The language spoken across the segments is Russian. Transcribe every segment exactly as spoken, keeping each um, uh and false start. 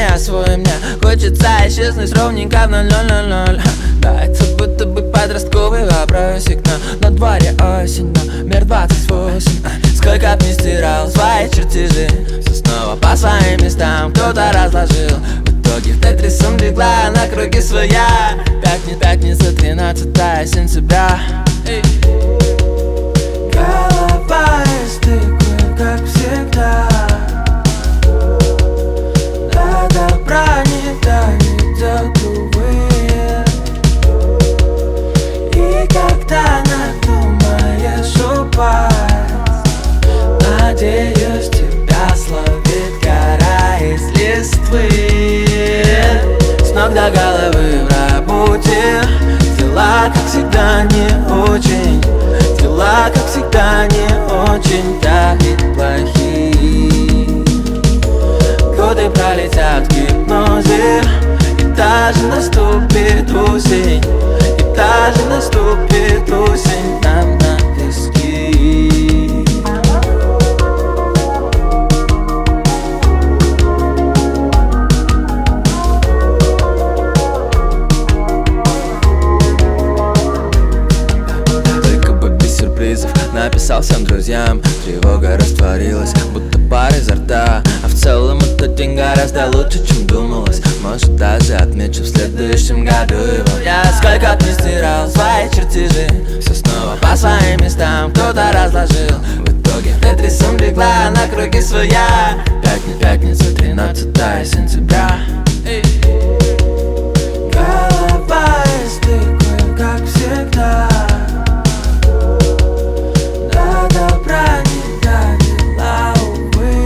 свой, мне хочется исчезнуть ровненько в ноль ноль ноль ноль. Да, это будто бы подростковый вопросик, но на дворе осень, но мир двадцать восемь. Сколько б не стирал свои чертежи, все снова по своим местам кто-то разложил. В итоге в тетрисом легла на круги своя. Пятница, пятница, тринадцатое сентября. Эй. Голова из тыквы, как всегда. До добра не доведет, увы. И когда надумаешь упасть, надеюсь, тебя словит гора из листвы. С ног до головы в работе, дела, как всегда, не очень. Дела, как всегда, не очень-то и плохие. Годы пролетят в гипнозе, и даже наступит осень, и даже наступит осень там на песке. Написал всем друзьям, тревога растворилась, будто пар изо рта. А в целом этот день гораздо лучше, чем думалось. Может, даже отмечу в следующем году его. Я сколько б не стирал свои чертежи, все снова по своим местам кто-то разложил. В итоге в тетрисом легла на круги своя. Пятница, пятница, тринадцатое сентября. Эй. Голова из тыквы, как всегда. Добра не довела, увы.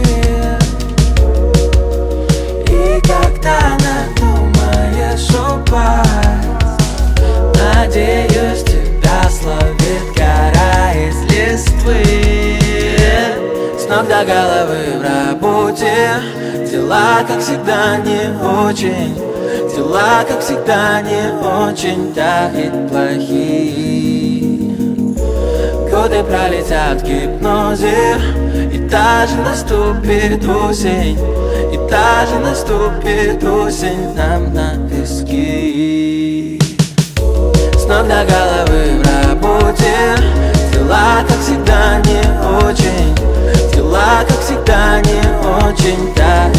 И когда надумаешь упасть, надеюсь, тебя словит гора из листвы. С ног до головы в работе, дела, как всегда, не очень. Дела, как всегда, не очень-то и плохие. Годы пролетят в гипнозе, и даже наступит осень, и даже наступит осень там на песке. С ног до головы в работе, дела, как всегда, не очень. Дела, как всегда, не очень-то